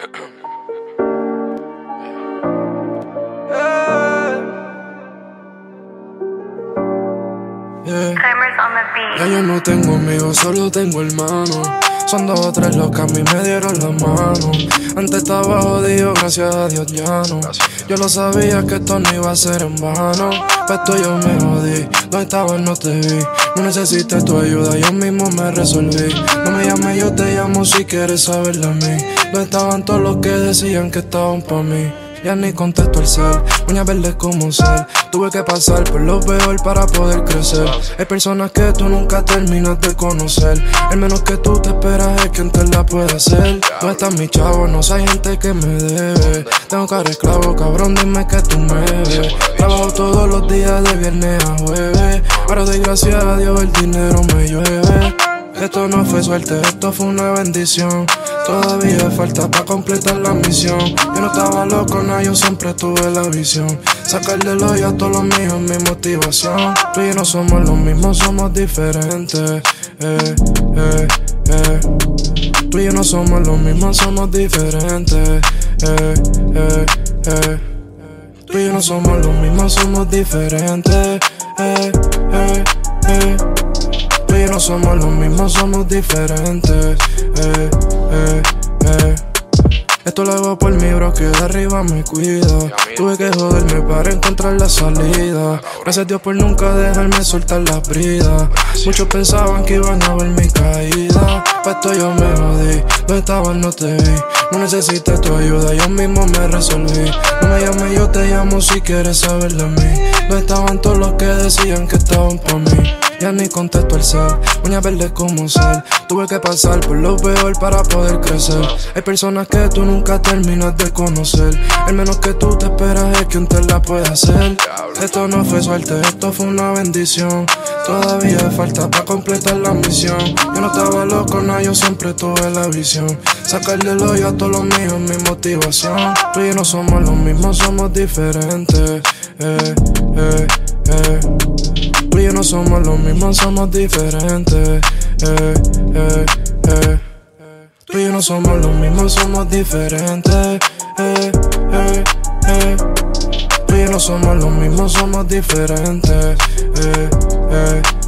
Ya yo no tengo amigos, solo tengo hermanos. Son 2 o 3 los que a mí me dieron la mano. Antes estaba jodido, gracias a Dios ya no. Yo lo sabía que esto no iba a ser en vano. Pa' esto yo me jodí, no estabas, no te vi. No necesité tu ayuda, yo mismo me resolví. No me llames, yo te llamo si quieres saber de mí. No estaban todos los que decían que estaban pa' mí. Ya ni contesto el cel, uñas verdes como sal. Tuve que pasar por lo peor para poder crecer. Hay personas que tú nunca terminas de conocer. El menos que tú te esperas es quien te la puede hacer. No estás mi chavo, no soy gente que me debe. Tengo cara esclavo, cabrón, dime que tú me ves. Trabajo todos los días de viernes a jueves. Ahora doy gracias a Dios, el dinero me llueve. Esto no fue suerte, esto fue una bendición. Todavía falta para completar la misión. Yo no estaba loco, no, yo siempre tuve la visión. Sacarle el hoyo a todos los míos es mi motivación. Tú y yo no somos los mismos, somos diferentes. Tú y yo no somos los mismos, somos diferentes. Tú y yo no somos los mismos, somos diferentes. Tú y yo no somos los mismos, somos diferentes. Esto lo hago por mi bro que de arriba me cuida. Tuve que joderme para encontrar la salida. Gracias a Dios por nunca dejarme soltar la brida. Muchos pensaban que iban a ver mi caída. Pa' esto yo me jodí, no estabas, no te vi. No necesité tu ayuda, yo mismo me resolví. No me llames, yo te llamo si quieres saber de mí. No estaban todos los que decían que estaban pa' mí. Ya ni contesto el cel, uñas verdes como sal. Tuve que pasar por lo peor para poder crecer. Hay personas que tú nunca terminas de conocer. El menos que tú te esperas es quien te la puede hacer. Esto no fue suerte, esto fue una bendición. Todavía falta para completar la misión. Yo no estaba loco, no, yo siempre tuve la visión. Sacarle el hoyo a todos los míos es mi motivación. Tú y yo no somos los mismos, somos diferentes. Tú y yo no somos los mismos, somos diferentes. Tú y yo no somos los mismos, somos diferentes. Tú y yo no somos los mismos, somos diferentes.